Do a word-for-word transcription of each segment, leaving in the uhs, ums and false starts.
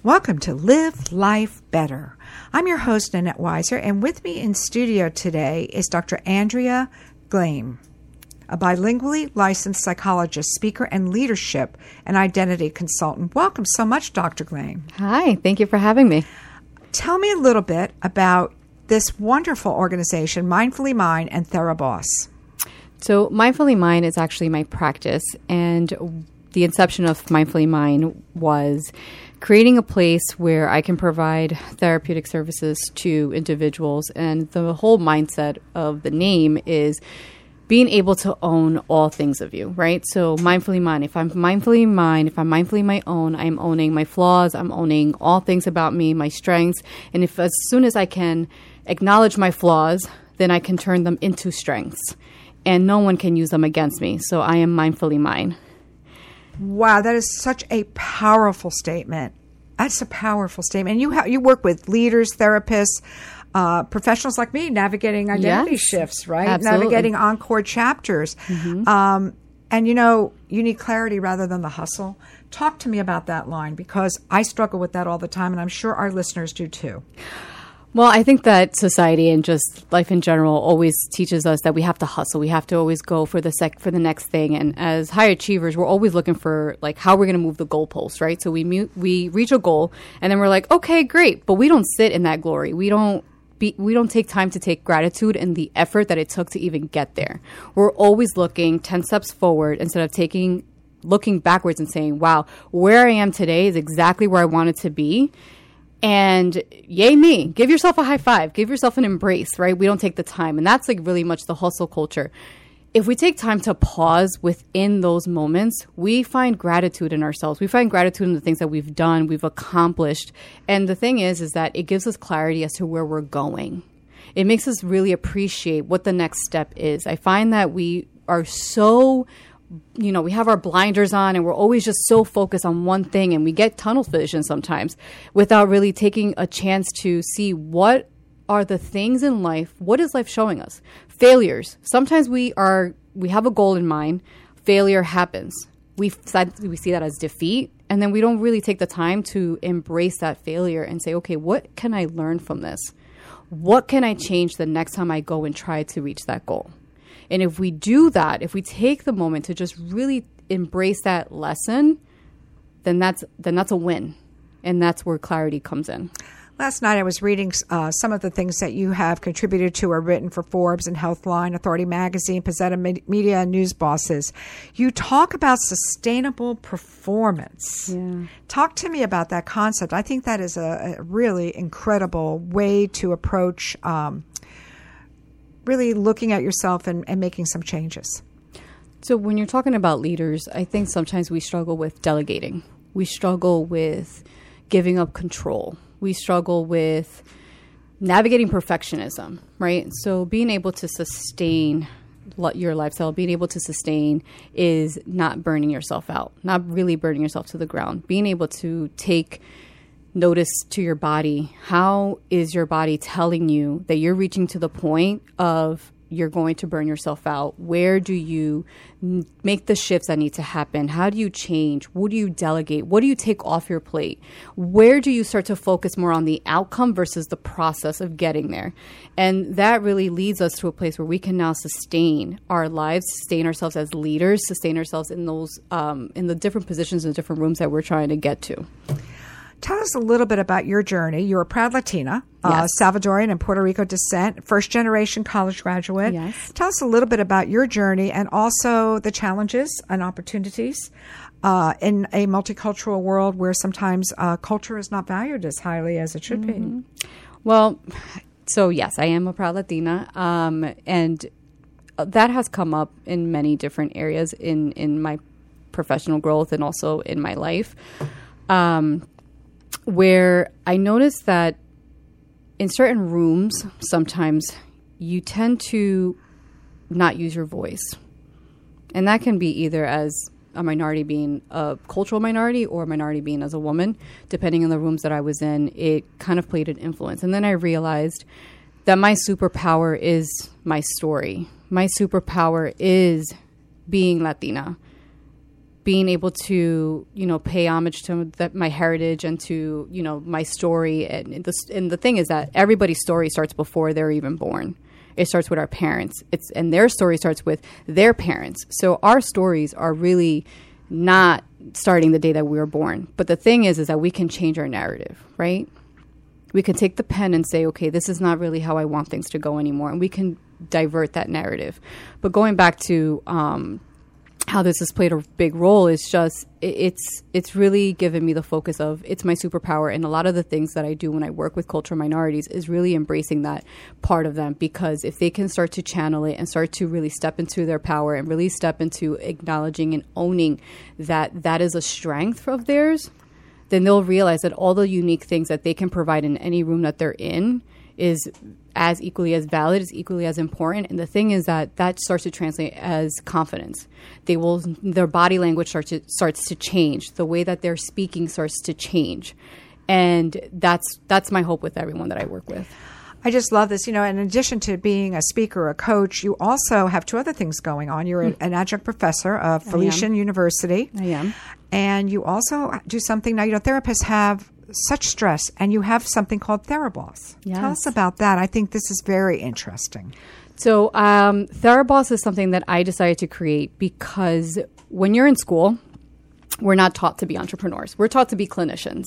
Welcome to Live Life Better. I'm your host, Nanette Weiser, and with me in studio today is Doctor Andrea Glame, a bilingually licensed psychologist, speaker, and leadership and identity consultant. Welcome so much, Doctor Glame. Hi, thank you for having me. Tell me a little bit about this wonderful organization, Mindfully Mind and TheraBoss. So Mindfully Mind is actually my practice, and the inception of Mindfully Mind was creating a place where I can provide therapeutic services to individuals. And the whole mindset of the name is being able to own all things of you, right? So Mindfully Mind, if I'm mindfully mind, if I'm mindfully my own, I'm owning my flaws, I'm owning all things about me, my strengths. And if as soon as I can acknowledge my flaws, then I can turn them into strengths. And no one can use them against me. So I am mindfully mine. Wow, that is such a powerful statement. That's a powerful statement. And you ha- you work with leaders, therapists, uh, professionals like me, navigating identity Yes, shifts, right? absolutely. Navigating encore chapters. Mm-hmm. Um, and, you know, you need clarity rather than the hustle. Talk to me about that line, because I struggle with that all the time, and I'm sure our listeners do too. Well, I think that society and just life in general always teaches us that we have to hustle. We have to always go for the sec- for the next thing. And as high achievers, we're always looking for like how we're going to move the goalpost, right? So we mu- we reach a goal, and then we're like, okay, great, but we don't sit in that glory. We don't be we don't take time to take gratitude and the effort that it took to even get there. We're always looking ten steps forward instead of taking looking backwards and saying, wow, where I am today is exactly where I wanted to be. And yay me, give yourself a high five, give yourself an embrace, right? We don't take the time. And that's like really much the hustle culture. If we take time to pause within those moments, we find gratitude in ourselves. We find gratitude in the things that we've done, we've accomplished. And the thing is, is that it gives us clarity as to where we're going. It makes us really appreciate what the next step is. I find that we are so you know, we have our blinders on and we're always just so focused on one thing, and we get tunnel vision sometimes without really taking a chance to see what are the things in life. What is life showing us? Failures. Sometimes we are, we have a goal in mind. Failure happens. We, we see that as defeat, and then we don't really take the time to embrace that failure and say, okay, what can I learn from this? What can I change the next time I go and try to reach that goal? And if we do that, if we take the moment to just really embrace that lesson, then that's then that's a win. And that's where clarity comes in. Last night I was reading uh, some of the things that you have contributed to or written for Forbes and Healthline, Authority Magazine, Pozzetta Media, and News Bosses. You talk about sustainable performance. Yeah. Talk to me about that concept. I think that is a, a really incredible way to approach um really looking at yourself and, and making some changes. So when you're talking about leaders, I think sometimes we struggle with delegating. We struggle with giving up control. We struggle with navigating perfectionism, right? So being able to sustain your lifestyle, being able to sustain is not burning yourself out, not really burning yourself to the ground, being able to take notice to your body. How is your body telling you that you're reaching to the point of you're going to burn yourself out? Where do you n- make the shifts that need to happen? How do you change? What do you delegate? What do you take off your plate? Where do you start to focus more on the outcome versus the process of getting there? And that really leads us to a place where we can now sustain our lives, sustain ourselves as leaders, sustain ourselves in those um, in the different positions and different rooms that we're trying to get to. Tell us a little bit about your journey. You're a proud Latina, uh, Yes. Salvadorian and Puerto Rico descent, first-generation college graduate. Yes. Tell us a little bit about your journey and also the challenges and opportunities uh, in a multicultural world where sometimes uh, culture is not valued as highly as it should mm-hmm. be. Well, so yes, I am a proud Latina, um, and that has come up in many different areas in, in my professional growth and also in my life. Um, where I noticed that in certain rooms, sometimes you tend to not use your voice. And that can be either as a minority being a cultural minority or a minority being as a woman. Depending on the rooms that I was in, it kind of played an influence. And then I realized that my superpower is my story. My superpower is being Latina. being able to, you know, pay homage to the, my heritage and to, you know, my story. And the, and the thing is that everybody's story starts before they're even born. It starts with our parents. It's and their story starts with their parents. So our stories are really not starting the day that we were born. But the thing is, is that we can change our narrative, right? We can take the pen and say, okay, this is not really how I want things to go anymore. And we can divert that narrative. But going back to um, how this has played a big role is just, it, it's it's really given me the focus of, it's my superpower. And a lot of the things that I do when I work with cultural minorities is really embracing that part of them. Because if they can start to channel it and start to really step into their power and really step into acknowledging and owning that that is a strength of theirs, then they'll realize that all the unique things that they can provide in any room that they're in is as equally as valid, is equally as important. And the thing is that that starts to translate as confidence. They will, their body language starts to, starts to change. The way that they're speaking starts to change. And that's that's my hope with everyone that I work with. I just love this. You know, in addition to being a speaker, a coach, you also have two other things going on. You're mm. an adjunct professor of Felician University. I am. And you also do something, now, you know, therapists have such stress, and you have something called TheraBoss. Yes. Tell us about that. I think this is very interesting. So um, TheraBoss is something that I decided to create because when you're in school, we're not taught to be entrepreneurs. We're taught to be clinicians.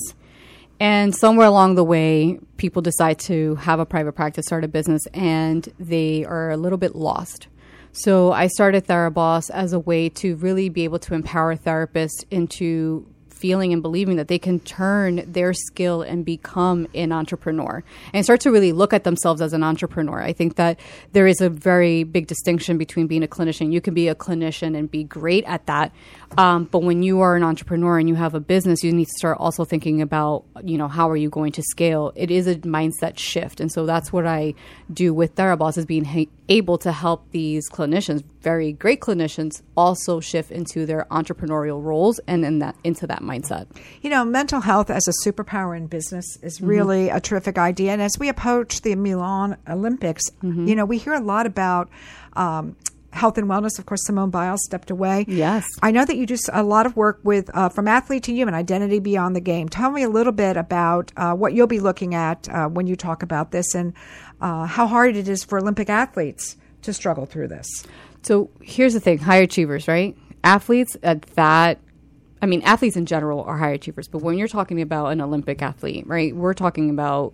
And somewhere along the way, people decide to have a private practice, start a business, and they are a little bit lost. So I started TheraBoss as a way to really be able to empower therapists into feeling and believing that they can turn their skill and become an entrepreneur and start to really look at themselves as an entrepreneur. I think that there is a very big distinction between being a clinician. You can be a clinician and be great at that. Um, but when you are an entrepreneur and you have a business, you need to start also thinking about, you know, how are you going to scale? It is a mindset shift. And so that's what I do with TheraBoss, is being ha- able to help these clinicians, very great clinicians, also shift into their entrepreneurial roles and in that into that mindset. You know, mental health as a superpower in business is really mm-hmm. a terrific idea. And as we approach the Milan Olympics, mm-hmm. you know, we hear a lot about um, health and wellness. Of course, Simone Biles stepped away. Yes. I know that you do a lot of work with uh, From Athlete to Human, Identity Beyond the Game. Tell me a little bit about uh, what you'll be looking at uh, when you talk about this, and uh, how hard it is for Olympic athletes to struggle through this. So here's the thing, high achievers, right? Athletes at that, I mean, athletes in general are high achievers, but when you're talking about an Olympic athlete, right, we're talking about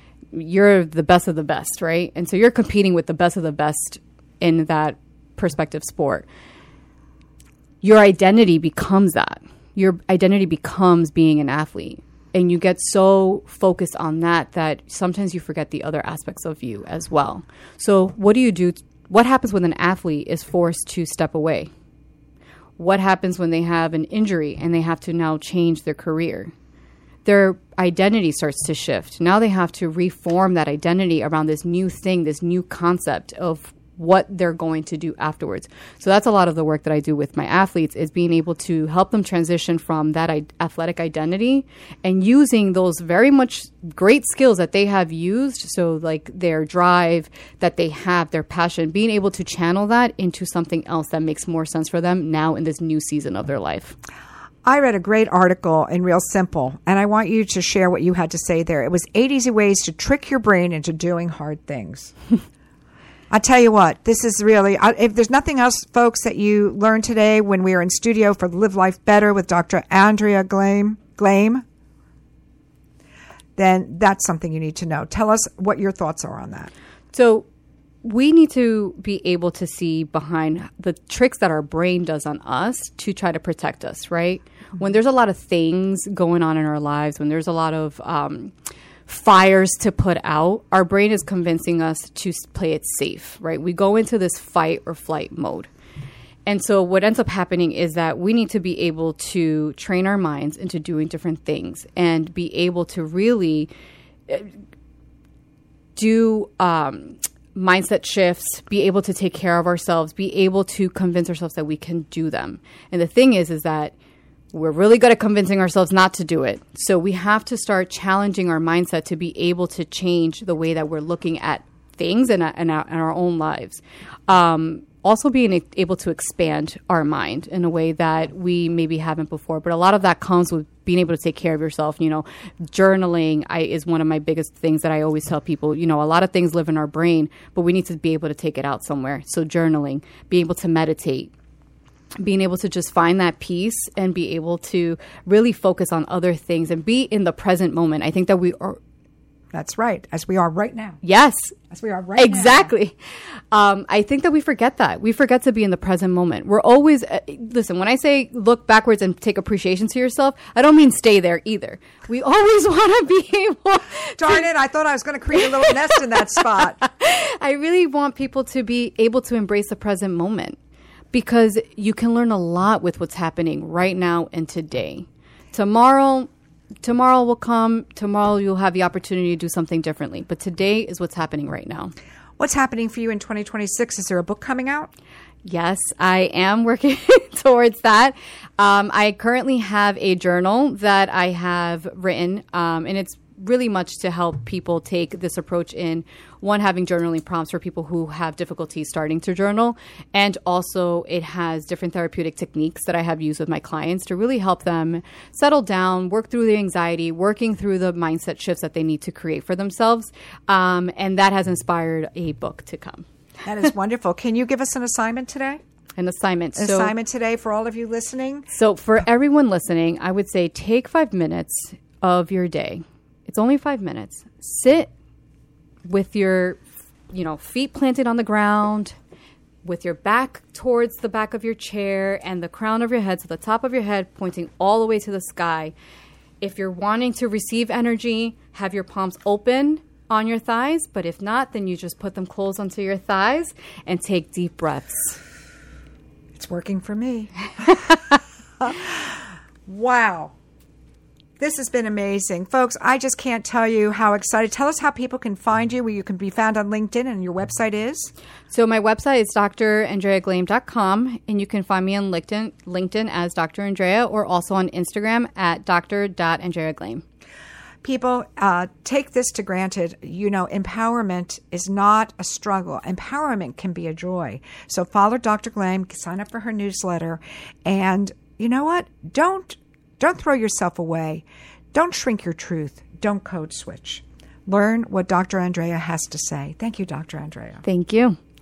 you're the best of the best, right? And so you're competing with the best of the best in that perspective sport. Your identity becomes that. Your identity becomes being an athlete. And you get so focused on that that sometimes you forget the other aspects of you as well. So what do you do? What happens when an athlete is forced to step away? What happens when they have an injury and they have to now change their career? Their identity starts to shift. Now they have to reform that identity around this new thing, this new concept of what they're going to do afterwards. So that's a lot of the work that I do with my athletes, is being able to help them transition from that I- athletic identity and using those very much great skills that they have used. So like their drive that they have, their passion, being able to channel that into something else that makes more sense for them now in this new season of their life. I read a great article in Real Simple, and I want you to share what you had to say there. It was eight easy ways to trick your brain into doing hard things. I'll tell you what, this is really, if there's nothing else, folks, that you learned today when we were in studio for Live Life Better with Doctor Andrea Glame, Glame, then that's something you need to know. Tell us what your thoughts are on that. So we need to be able to see behind the tricks that our brain does on us to try to protect us, right? Mm-hmm. When there's a lot of things going on in our lives, when there's a lot of um, fires to put out, our brain is convincing us to play it safe, right? We go into this fight or flight mode. And so what ends up happening is that we need to be able to train our minds into doing different things and be able to really do um, mindset shifts, be able to take care of ourselves, be able to convince ourselves that we can do them. And the thing is, is that we're really good at convincing ourselves not to do it. So we have to start challenging our mindset to be able to change the way that we're looking at things in, in, our, in our own lives. Um, also being able to expand our mind in a way that we maybe haven't before. But a lot of that comes with being able to take care of yourself. You know, journaling I, is one of my biggest things that I always tell people. You know, a lot of things live in our brain, but we need to be able to take it out somewhere. So journaling, being able to meditate, being able to just find that peace and be able to really focus on other things and be in the present moment. I think that we are. That's right. As we are right now. Yes. As we are right exactly. now. Exactly. Um, I think that we forget that. We forget to be in the present moment. We're always, uh, listen, when I say look backwards and take appreciation to yourself, I don't mean stay there either. We always want to be able. Darn it. I thought I was going to create a little nest in that spot. I really want people to be able to embrace the present moment, because you can learn a lot with what's happening right now and today. Tomorrow, tomorrow will come. Tomorrow you'll have the opportunity to do something differently. But today is what's happening right now. What's happening for you in twenty twenty-six? Is there a book coming out? Yes, I am working towards that. Um, I currently have a journal that I have written, um, and it's really much to help people take this approach in, one, having journaling prompts for people who have difficulty starting to journal. And also it has different therapeutic techniques that I have used with my clients to really help them settle down, work through the anxiety, working through the mindset shifts that they need to create for themselves. Um, and that has inspired a book to come. That is wonderful. Can you give us an assignment today? An assignment. An so, assignment today for all of you listening? So for everyone listening, I would say take five minutes of your day. It's only five minutes. Sit with your, you know, feet planted on the ground, with your back towards the back of your chair and the crown of your head, so the top of your head pointing all the way to the sky. If you're wanting to receive energy, have your palms open on your thighs. But if not, then you just put them closed onto your thighs and take deep breaths. It's working for me. Wow. This has been amazing. Folks, I just can't tell you how excited. Tell us how people can find you, where you can be found on LinkedIn, and your website is? So my website is d r andrea glame dot com, and you can find me on LinkedIn, LinkedIn as Doctor Andrea, or also on Instagram at d r dot andrea glame. People, uh, take this to granted. You know, empowerment is not a struggle. Empowerment can be a joy. So follow Doctor Glame, sign up for her newsletter, and you know what? Don't Don't throw yourself away. Don't shrink your truth. Don't code switch. Learn what Doctor Andrea has to say. Thank you, Doctor Andrea. Thank you.